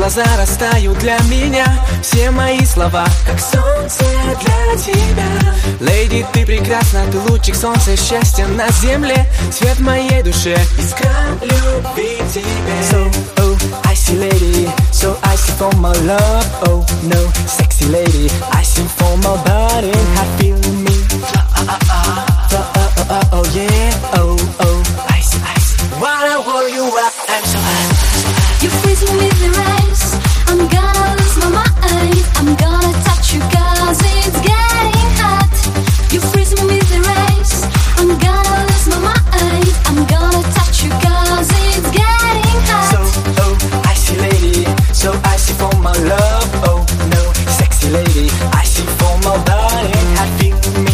глаза растают для меня. Все мои слова, как солнце для тебя. Леди, ты прекрасна, ты лучик солнца, счастья на земле. Свет моей душе, искра любви тебе. So, oh, I see lady, so I see for my love. Oh, no, sexy lady, I see for my body. I feel me. Oh, yeah, oh, I see. Wanna hold you up, I'm so hot. You freeze me with the rays. I'm gonna lose my mind. I'm gonna touch you cause it's getting hot. You freeze me with the rays. I'm gonna lose my mind. I'm gonna touch you cause it's getting hot. So, oh, I see lady, so I see for my love. Oh, no, sexy lady, I see for my body. I feel me.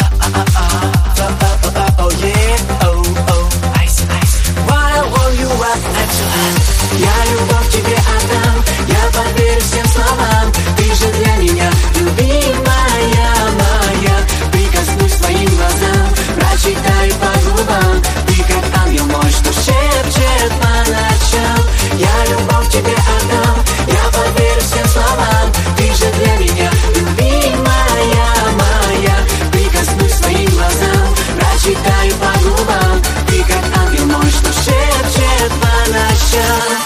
Oh, yeah, oh, I see. Wanna hold you up, I'm so hot. Я любовь тебе отдам, я поверю всем словам. Ты же для меня любимая моя. Прикоснусь к твоим глазам, прочитаю по губам. Ты как ангел мой, что шепчет по ночам. Я любовь тебе отдам, я поверю всем словам. Ты же для меня любимая моя. Прикоснусь к твоим глазам, прочитаю по губам. Ты как ангел мой, что шепчет по ночам.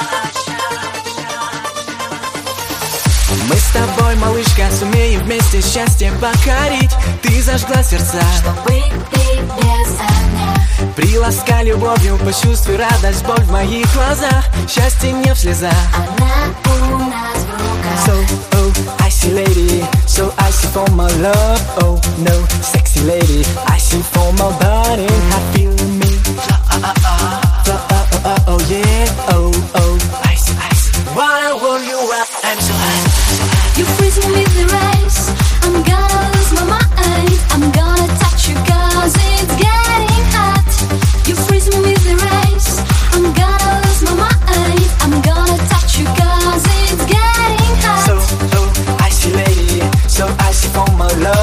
Мы с тобой, малышка, сумеем вместе счастье покорить. Ты зажгла сердца, Чтобы ты без огня. приласкай любовью, почувствуй радость, боль в моих глазах. Счастье не в слезах. Она у нас в руках. So, oh, I see lady, so I see for my love. Oh, no, sexy lady, I see for my body. I feel me. Oh, yeah, oh, I see. Wanna hold you up, I'm so hot. You freeze me with the rays. I'm gonna lose my mind. I'm gonna touch you cause it's getting hot. You freeze me with the rays. I'm gonna lose my mind. I'm gonna touch you cause it's getting hot. So, oh, I see lady, so I see for my love.